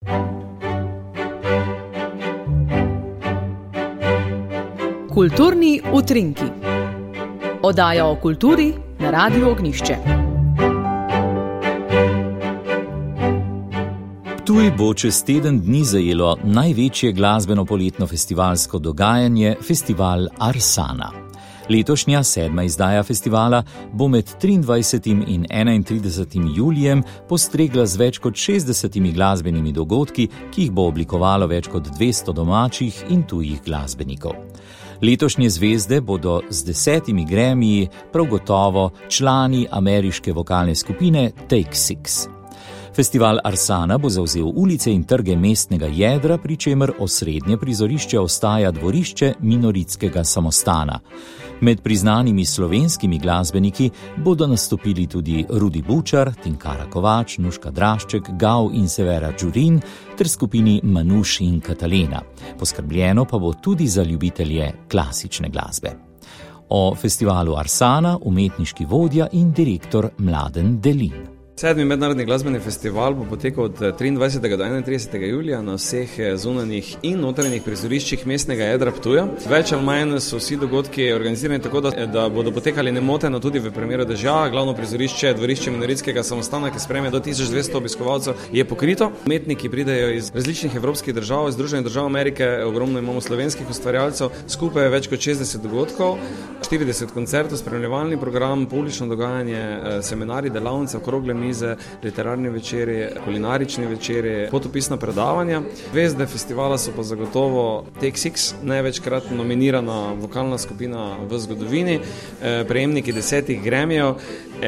Kulturni utrinki. Oddaja o kulturi na Radiu Ognjišče. Ptuj bo čez teden dni zajelo največje glasbeno poletno festivalsko dogajanje, festival Arsana. Letošnja 7. izdaja festivala bo med 23. in 31. julijem postregla z več kot 60 glasbenimi dogodki, ki jih bo oblikovalo več kot 200 domačih in tujih glasbenikov. Letošnje zvezde bodo z 10 Grammyji prav gotovo člani ameriške vokalne skupine Take Six. Festival Arsana bo zavzel ulice in trge mestnega jedra, pri čemer osrednje prizorišče ostaja dvorišče Minoritskega samostana. Med priznanimi slovenskimi glasbeniki bodo nastopili tudi Rudi Bučar, Tinkara Kovač, Nuška Drašček, Gav in Severa Đurin ter skupini Manuš in Katalena. Poskrbljeno pa bo tudi za ljubitelje klasične glasbe. O festivalu Arsana umetniški vodja in direktor Mladen Delin. 7. mednarodni glasbeni festival bo potekal od 23. do 31. julija na vseh zunanjih in notranjih prizoriščih mestnega jedra Ptuja. Več ali manj so vsi dogodki organizirani tako, da bodo potekali nemoteno tudi v primeru dežja. Glavno prizorišče, dvorišče Minoritskega samostana, ki sprejme do 1200 obiskovalcev, je pokrito. Umetniki pridejo iz različnih evropskih držav, iz Združenih držav Amerike, ogromno imamo slovenskih ustvarjalcev, skupaj je več kot 60 dogodkov, 40 koncertov, spremljevalni program, poulično dogajanje, seminarji, delavnice, okrogle mize, literarni večeri, kulinarični večeri, potopisna predavanja. Zvezde festivala so pa zagotovo Take Six, največkrat nominirana vokalna skupina v zgodovini, prejemniki 10 Grammyjev,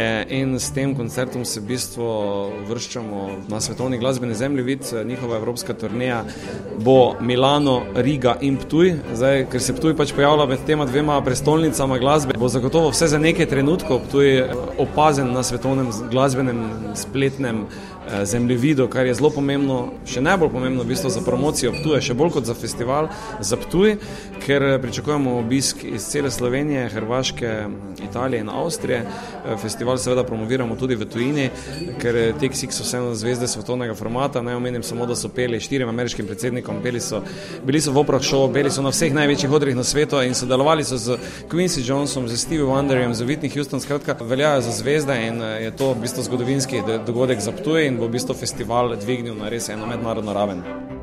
in s tem koncertom se v bistvu vrščamo na svetovni glasbeni zemljevid. Njihova evropska turneja bo Milano, Riga in Ptuj. Zdaj, ker se Ptuj pač pojavlja med tema dvema prestolnicama glasbe, bo zagotovo vse za nekaj trenutkov Ptuj opazen na svetovnem glasbenem spletnem zemljevidu, kar je zelo pomembno, še najbolj pomembno v bistvu za promocijo Ptuja, še bolj kot za festival za Ptuj, ker pričakujemo obisk iz cele Slovenije, Hrvaške, Italije in Avstrije. Festival seveda promoviramo tudi v tujini, ker Take Six so vseeno zvezde svetovnega formata. Naj omenim samo, da so peli 4 ameriškim predsednikom, bili so v Oprah Show, peli so na vseh največjih odrih na svetu in sodelovali so z Quincy Jonesom, z Stevie Wonderjem, z Whitney Houston, skratka veljajo za zvezde in je to v bistvu zgodovinski dogodek za Ptuj in bo v bistvu festival dvignil na res eno mednarodno raven.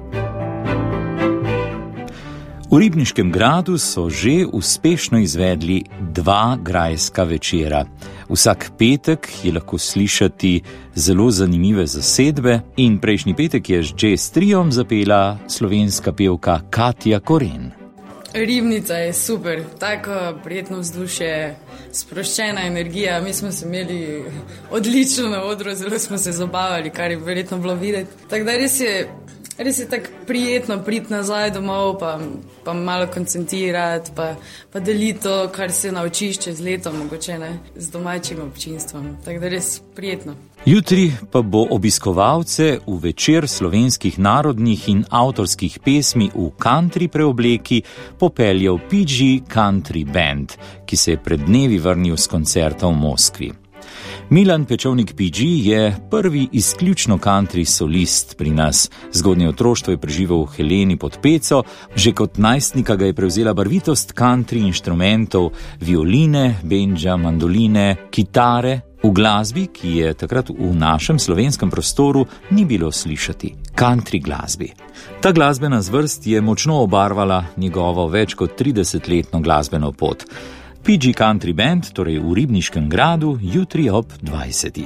V Ribniškem gradu so že uspešno izvedli 2 grajska večera. Vsak petek je lahko slišati zelo zanimive zasedbe in prejšnji petek je z jazz triom zapela slovenska pevka Katja Koren. Ribnica je super, tako prijetno vzdušje, sproščena energija. Mi smo se imeli odlično na odru, zelo smo se zabavali, kar je verjetno bilo videti. Tako da res je tako prijetno priti nazaj domov, pa malo koncentrirati, pa deliti to, kar se naučiš čez leto, mogoče ne, z domačim občinstvom. Tako da res prijetno. Jutri pa bo obiskovalce v večer slovenskih narodnih in avtorskih pesmi v country preobleki popeljal PG Country Band, ki se je pred dnevi vrnil s koncerta v Moskvi. Milan Pečovnik PG je prvi izključno country solist pri nas. Zgodnje otroštvo je preživel v Heleni pod Peco, že kot najstnika ga je prevzela barvitost country inštrumentov, violine, benja, mandoline, kitare, v glasbi, ki je takrat v našem slovenskem prostoru ni bilo slišati, country glasbi. Ta glasbena zvrst je močno obarvala njegovo več kot 30-letno glasbeno pot. PG Country Band, torej v Ribniškem gradu, jutri ob 20.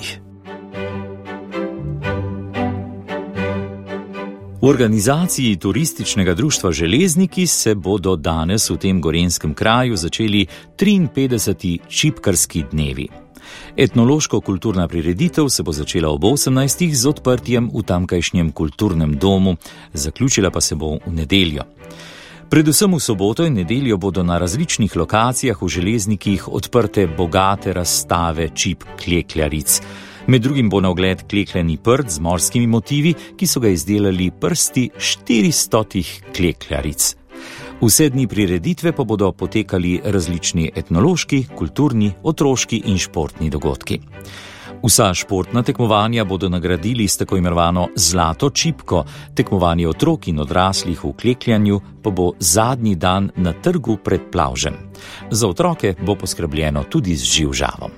V organizaciji turističnega društva Železniki se bodo danes v tem gorenskem kraju začeli 53. čipkarski dnevi. Etnološko-kulturna prireditev se bo začela ob 18. z odprtjem v tamkajšnjem kulturnem domu, zaključila pa se bo v nedeljo. Predvsem v soboto in nedeljo bodo na različnih lokacijah v Železnikih odprte bogate razstave čip klekljaric. Med drugim bo na ogled klekljani prt z morskimi motivi, ki so ga izdelali prsti 400 klekljaric. Vse dni prireditve pa bodo potekali različni etnološki, kulturni, otroški in športni dogodki. Vsa športna tekmovanja bodo nagradili s tako imenovano zlato čipko, tekmovanje otrok in odraslih v klekljanju pa bo zadnji dan na trgu pred Plavžem. Za otroke bo poskrbljeno tudi z živžavom.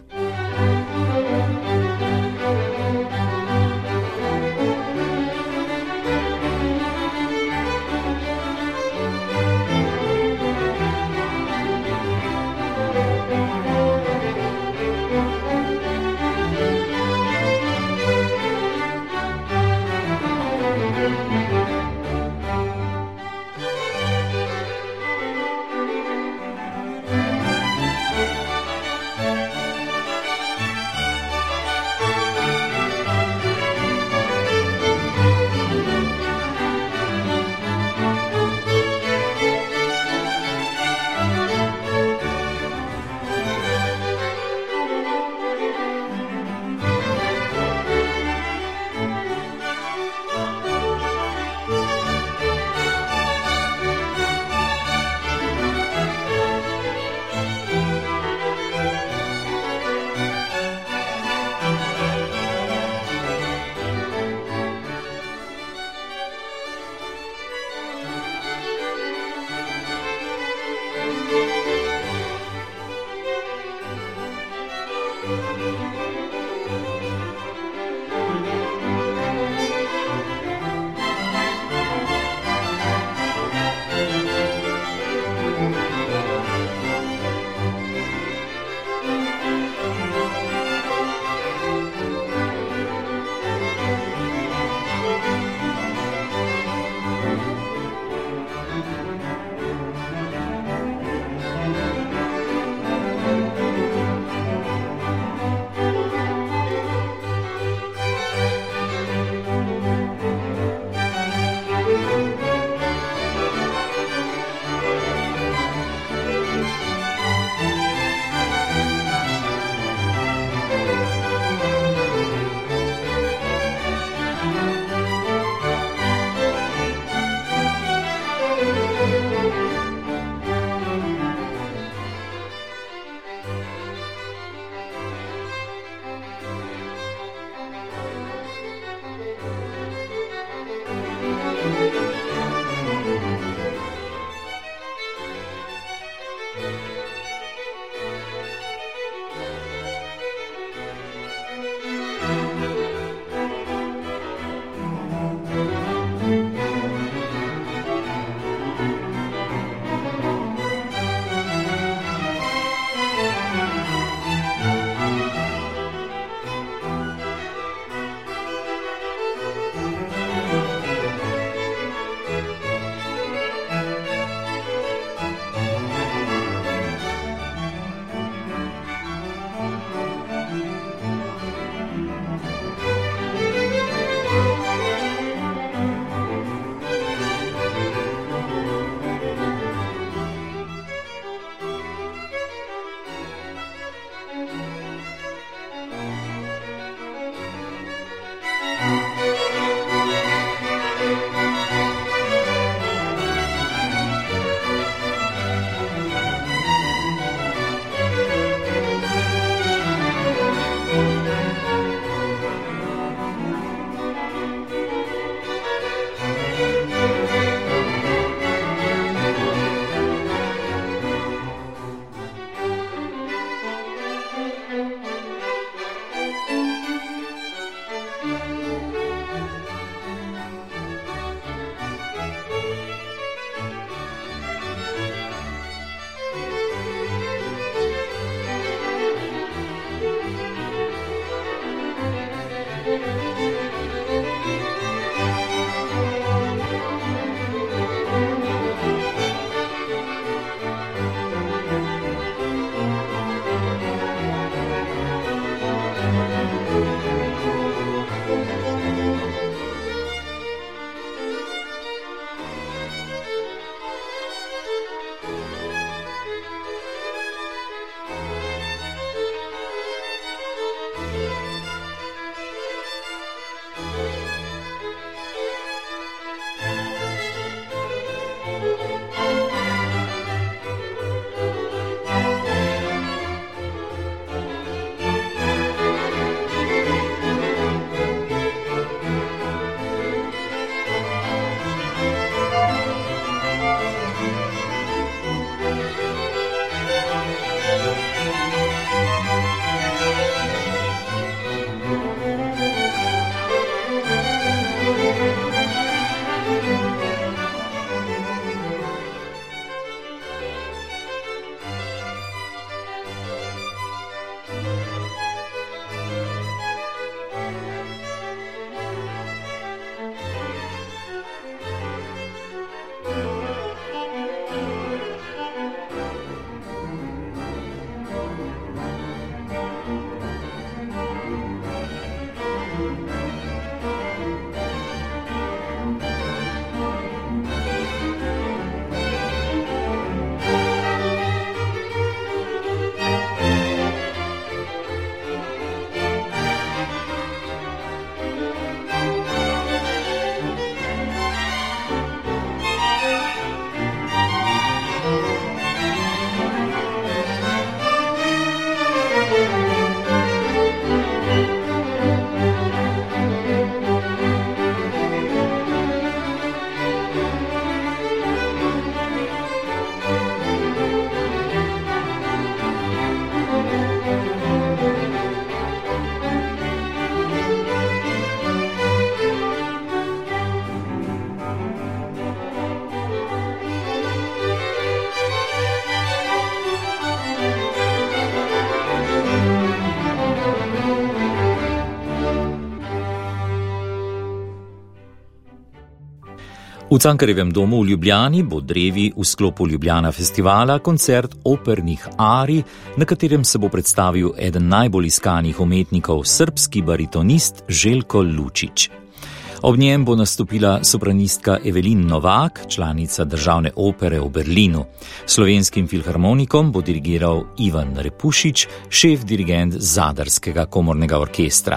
V Cankarjevem domu v Ljubljani bo drevi v sklopu Ljubljana festivala koncert opernih arij, na katerem se bo predstavil eden najbolj iskanih umetnikov, srbski baritonist Željko Lučić. Ob njem bo nastopila sopranistka Evelin Novak, članica Državne opere v Berlinu. Slovenskim filharmonikom bo dirigiral Ivan Repušić, šef dirigent Zadarskega komornega orkestra.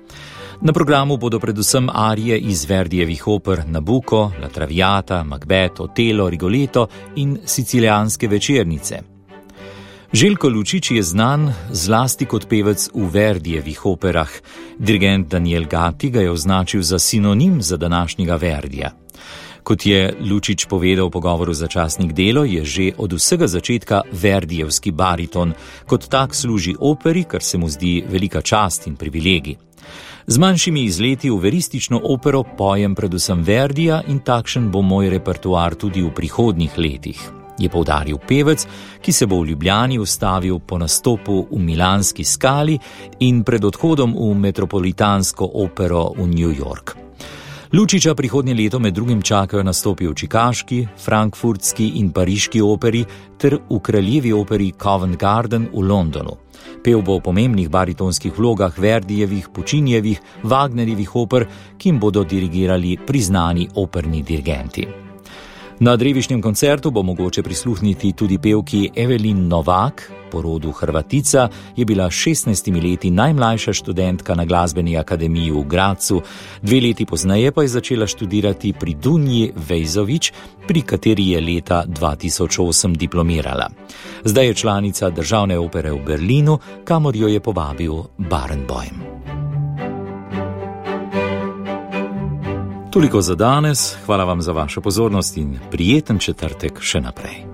Na programu bodo predvsem arije iz Verdijevih oper Nabucco, La Traviata, Macbeth, Otello, Rigoletto in Sicilijanske večernice. Željko Lučić je znan zlasti kot pevec v Verdijevih operah. Dirigent Daniel Gatti ga je označil za sinonim za današnjega Verdija. Kot je Lučić povedal v pogovoru za časnik Delo, je že od vsega začetka verdijevski bariton. Kot tak služi operi, kar se mu zdi velika čast in privilegij. Z manjšimi izleti v veristično opero pojem predvsem Verdija in takšen bo moj repertoar tudi v prihodnjih letih, je poudaril pevec, ki se bo v Ljubljani ustavil po nastopu v Milanski Skali in pred odhodom v Metropolitansko opero v New York. Lučića prihodnje leto med drugim čakajo nastopi v čikaški, frankfurtski in pariški operi ter v kraljevi operi Covent Garden v Londonu. Pel bo v pomembnih baritonskih vlogah Verdijevih, Puccinijevih, Wagnerjevih oper, ki jim bodo dirigirali priznani operni dirigenti. Na drevišnjem koncertu bo mogoče prisluhniti tudi pevki Evelin Novak. Po rodu Hrvatica je bila 16 leti najmlajša študentka na glasbeni akademiji v Grazu, 2 leti pozneje pa je začela študirati pri Dunji Vejzović, pri kateri je leta 2008 diplomirala. Zdaj je članica Državne opere v Berlinu, kamor jo je povabil Barenboim. Toliko za danes, hvala vam za vašo pozornost in prijeten četrtek še naprej.